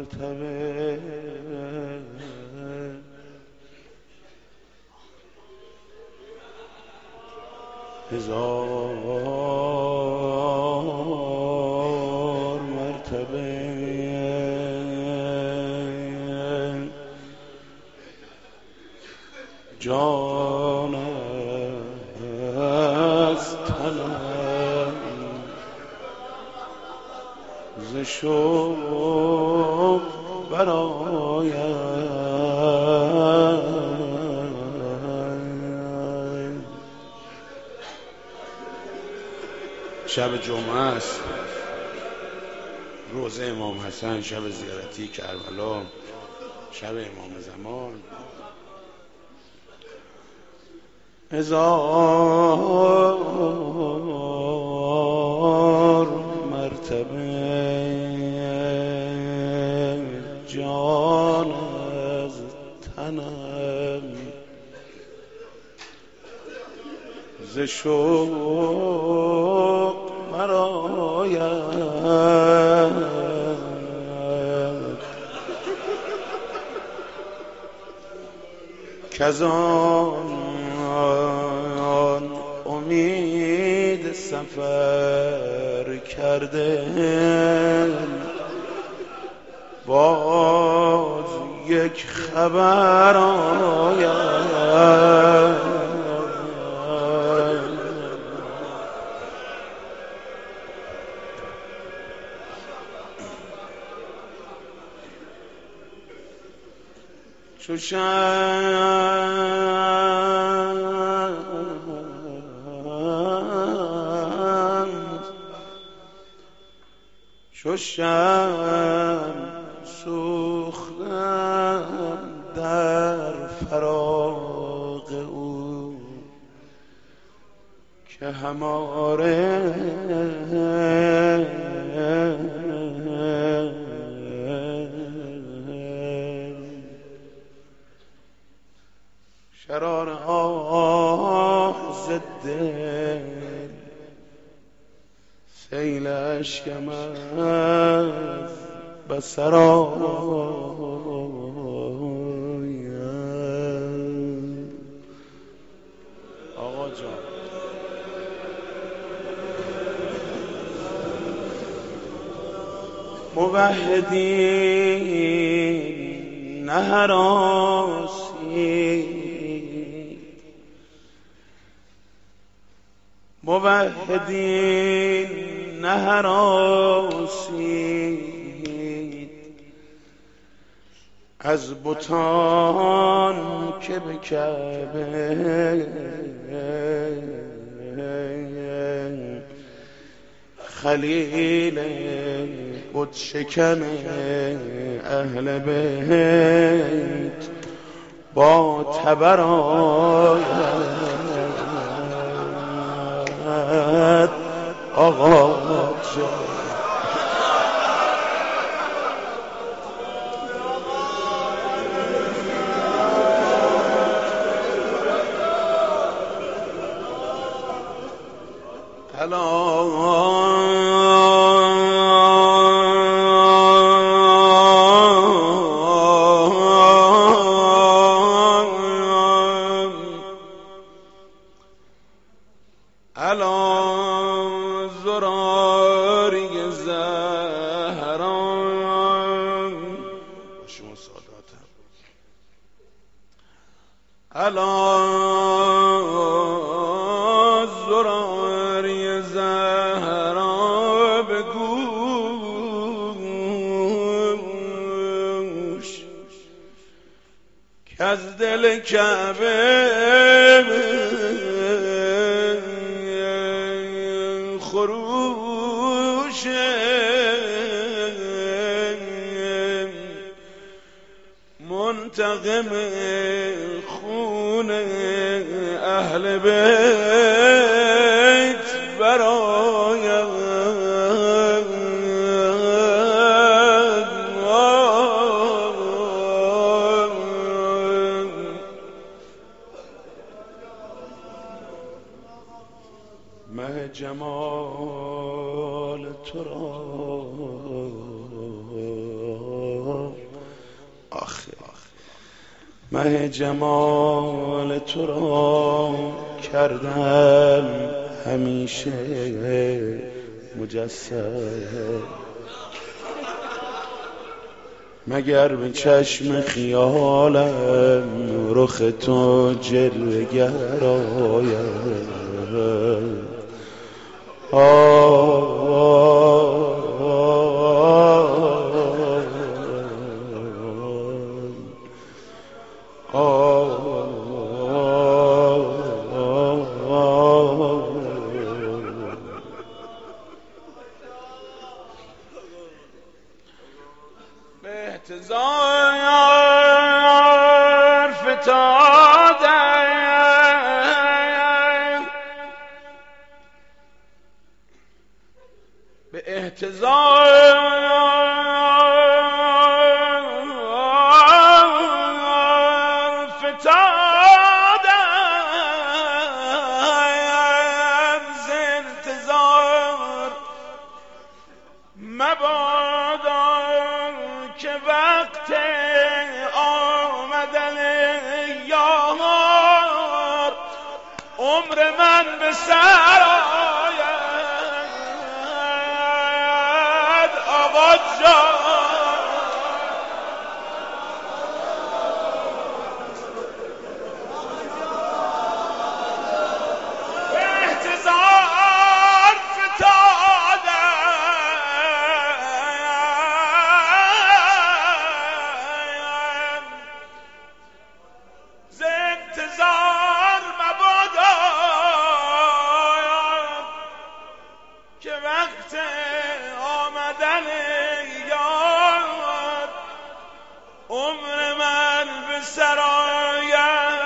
مرتبه هزار مرتبه جان از تنم ز شوق برآید. شب جمعه است، روزه امام حسن، شب زیارتی کربلا، شب امام زمان. هزار مرتبه جان از تنم ز شوق برآید. کزان امید سفر کرده باز یک خبر آید. چو شمع سوختم در فراق او که هماره شرار آه ز دل سیل اشکم از بصر آید. آقا جان موحدین نه هراسی، موحدین نه هراسید از بتان که به کعبه خلیل بت شکن اهل بیت با تبر آید. آقا جان الان زراری زهران شما ساداتم الان زراری زهران به گوش که از دل کعبه خروش منتقم خون اهل بیت برآید. مه جمال تو را مه جمال تو را کردم همیشه مجسم، مگر به چشم خیالم رخ تو جلوه گر آید. به احتضار فتادم، به احتضار فتادم، ز انتظار مبادا که وقت آمدن یار عمر من به سر آید. آقا جان به احتضار فتادم، ز انتظار مبادا که وقت آمدن یار عمر من به سر آید.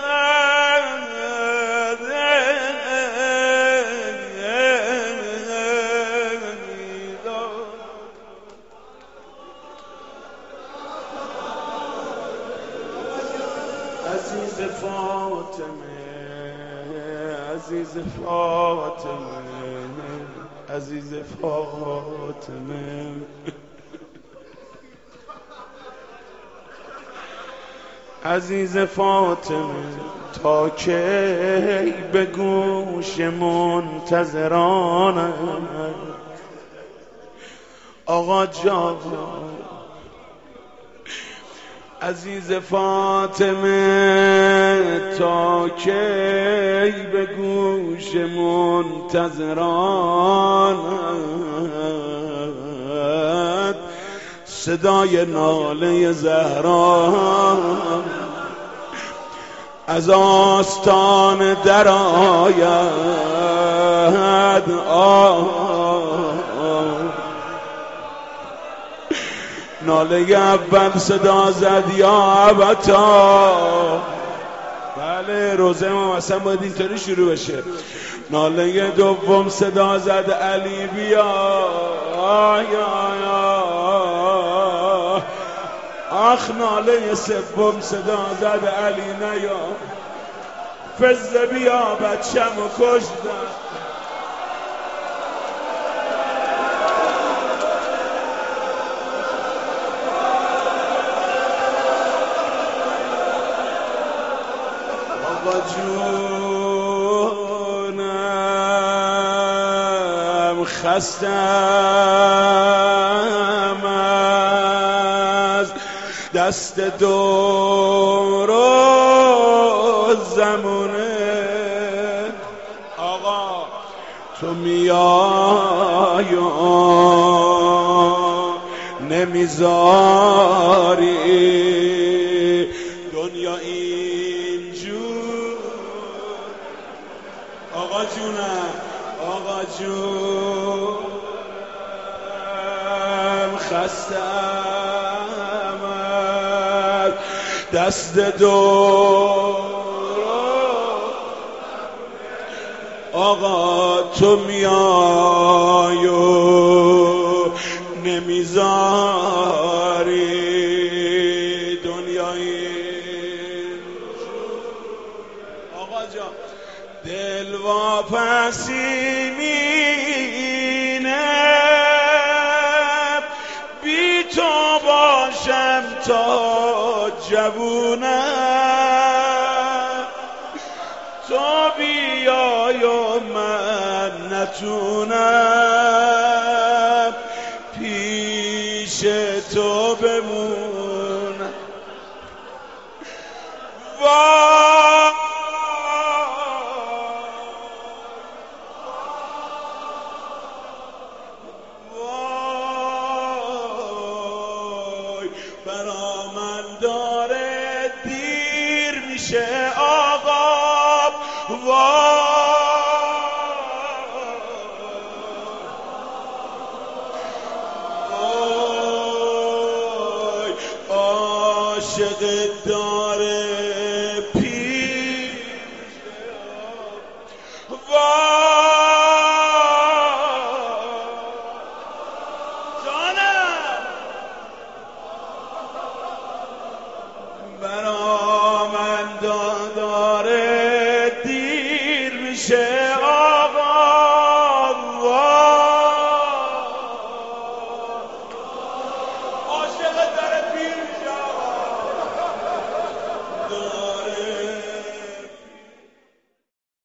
عزیز فاطمه، عزیز فاطمه، عزیز فاطمه، عزیز فاطمه، تا کی به گوش منتظرانم. آقا جان عزیز فاطمه، تا کی به گوش منتظرانت صدای ناله زهرا از آستان در آید. ناله اول صدا زد یا ابتا، بله روزه ما اصلا باید اینطوری شروع بشه. ناله دوم صدا زد علی بیا یا. آخ ناله سوم صدا زد علی نیا، فزه بیا بچم و کشتن. آقا جونم خستم از دست دور و زمونه. آقا تو میای و نمیذاری دنیا اینجور. آقا جونم، آقا جونم خستم از دست دور. آقا تو میای و نمیذاری دنیای. آقا جان دل واپسی مینه بی تو باشم تا جوونم. من نتونم پیش تو بمونم. وای وای برا من داره دیر میشه آقا. وای عاشق داره پیش. جانم برا من داره دیر میشه.